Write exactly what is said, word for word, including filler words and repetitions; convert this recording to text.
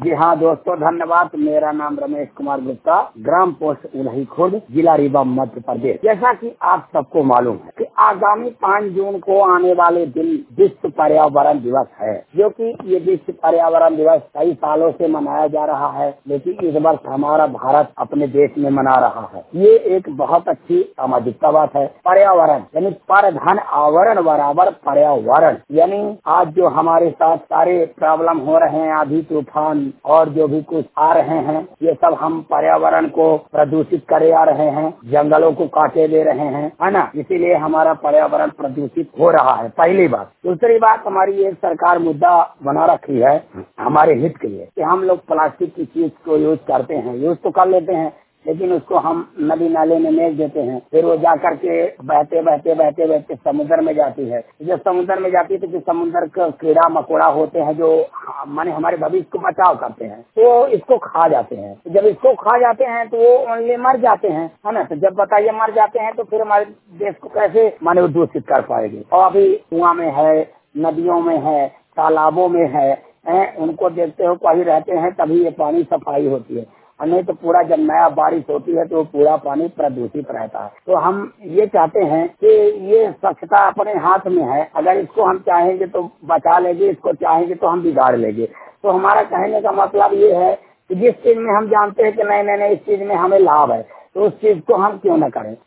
जी हाँ दोस्तों, धन्यवाद। मेरा नाम रमेश कुमार गुप्ता, ग्राम पोस्ट उन्ही खुर्द, जिला रीवा, मध्य प्रदेश। जैसा कि आप सबको मालूम है कि आगामी पाँच जून को आने वाले दिन विश्व पर्यावरण दिवस है, जो कि ये विश्व पर्यावरण दिवस कई सालों से मनाया जा रहा है, लेकिन इस वर्ष हमारा भारत अपने देश में मना रहा है। ये एक बहुत अच्छी सामाजिकता बात है। पर्यावरण यानी पर धन आवरण बराबर पर्यावरण, यानी आज जो हमारे साथ सारे प्रॉब्लम हो रहे हैं, आधी तूफान और जो भी कुछ आ रहे हैं, ये सब हम पर्यावरण को प्रदूषित करे आ रहे हैं, जंगलों को काटे दे रहे हैं, है ना। इसीलिए हमारा पर्यावरण प्रदूषित हो रहा है, पहली बात। दूसरी बात, हमारी एक सरकार मुद्दा बना रखी है हमारे हित के लिए कि हम लोग प्लास्टिक की चीज को यूज करते हैं, यूज तो कर लेते हैं, लेकिन उसको हम नदी नाले में फेंक देते हैं, फिर वो जा करके बहते बहते बहते बहते समुद्र में जाती है। जब समुद्र में जाती है तो जो समुद्र के कीड़ा मकोड़ा होते हैं, जो माने हमारे भविष्य को बचाव करते हैं, तो इसको खा जाते हैं। तो जब इसको खा जाते हैं तो वो ओनली मर जाते हैं, है ना। तो जब बताइए मर जाते हैं तो फिर हमारे देश को कैसे माने दूषित कर पाएंगे। और अभी कुआं में है, नदियों में है, तालाबों में है, है उनको देखते हो कहीं रहते हैं तभी ये पानी सफाई होती है, और नहीं तो पूरा जब नया बारिश होती है तो पूरा पानी प्रदूषित रहता है। तो हम ये चाहते हैं कि ये स्वच्छता अपने हाथ में है, अगर इसको हम चाहेंगे तो बचा लेंगे, इसको चाहेंगे तो हम बिगाड़ लेंगे। तो हमारा कहने का मतलब ये है कि जिस चीज में हम जानते हैं कि नहीं नहीं नहीं इस चीज में हमें लाभ है, तो उस चीज को हम क्यों न करें।